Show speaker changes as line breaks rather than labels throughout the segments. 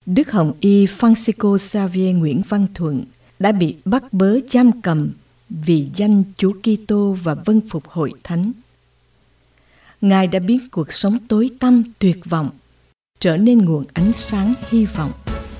Đức Hồng Y Francisco Xavier Nguyễn Văn Thuận đã bị bắt bớ giam cầm vì danh Chúa Kitô và vâng phục Hội Thánh. Ngài đã biến cuộc sống tối tăm tuyệt vọng trở nên nguồn ánh sáng hy vọng.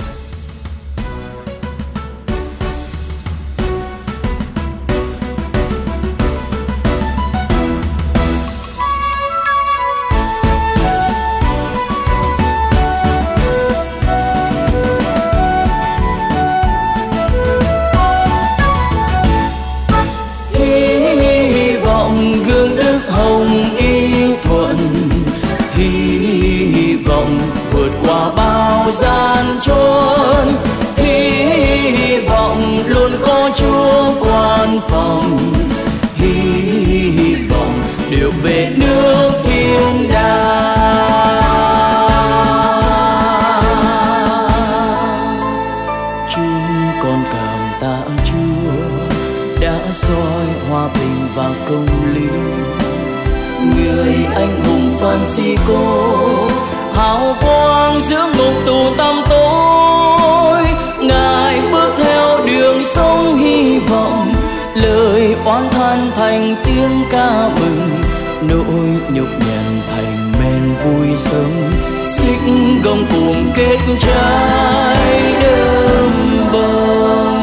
Gian trốn hy vọng luôn có Chúa quan phòng, hy vọng được về nước thiên đàng. Chúng con cảm tạ Chúa đã soi hòa bình và công lý, người anh hùng Francisco hào quang giữa ngục tù tăm tối. Ngài bước theo đường sống hy vọng, lời oán than thành tiếng ca mừng, nỗi nhục nhằn thành men vui sống, xích gông cùng kết trái đơm bông.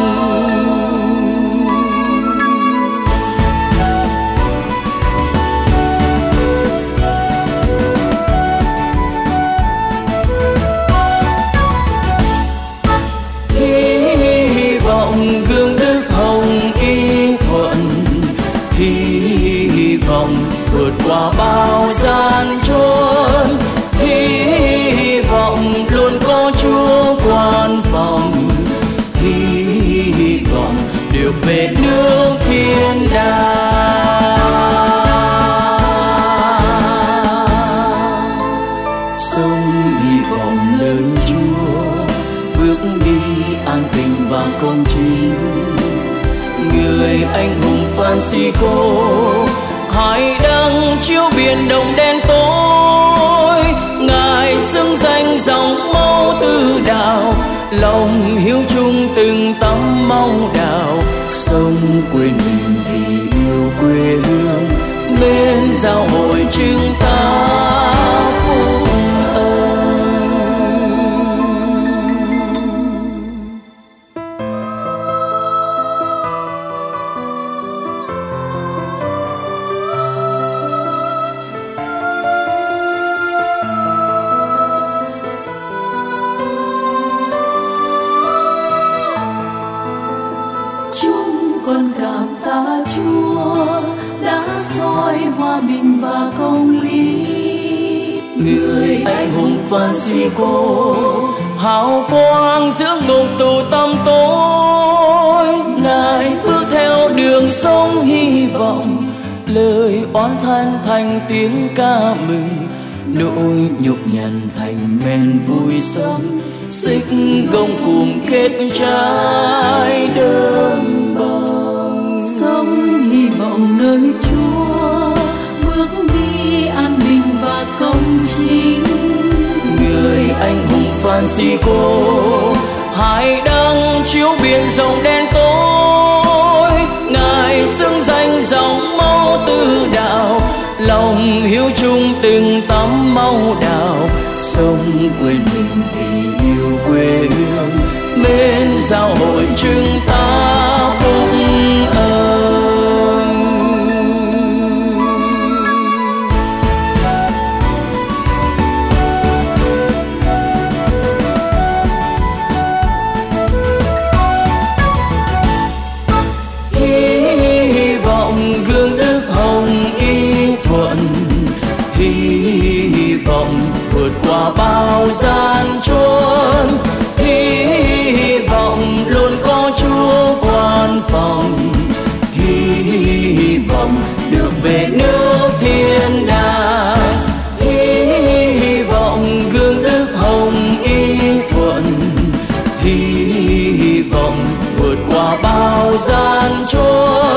Gương Đức Hồng Y Thuận hy vọng vượt qua bao gian trốn, hy vọng luôn có Chúa quan phòng, hy vọng được về nước thiên đàng. Sống hy vọng nơi Chúa, bước đi an bình và công chính. Người anh hùng Francisco hải đăng chiếu biển đông đen tối. Ngài xưng danh dòng máu tư đạo, lòng hiếu chung từng tấm máu đào. Sống quên mình vì yêu quê hương, bên giao hội chúng ta phúc ơn.
Con cảm tạ Chúa đã soi hòa bình và công lý,
người anh hùng Francisco hào quang giữa ngục tù tăm tối. Ngài bước theo đường sống hy vọng, lời oán than thành tiếng ca mừng, nỗi nhục nhằn thành men vui sống, xích gông cùng kết trái đơm bông.
Sống hy vọng nơi Chúa, bước đi an bình và công chính.
Người anh hùng Francisco hải đăng chiếu biển rộng đen tối. Ngài xưng danh dòng máu tư đạo, lòng hiếu chung từng tấm máu đào. Sống quên mình vì yêu quê hương, bên giao hội chúng ta phúc ơn. Hy vọng gương Đức Hồng Y Thuận, hy vọng vượt qua bao gian trốn, hy vọng luôn có Chúa quan phòng, hy vọng được về nước thiên đàng. Hy vọng gương Đức Hồng Y Thuận, hy vọng vượt qua bao gian trốn,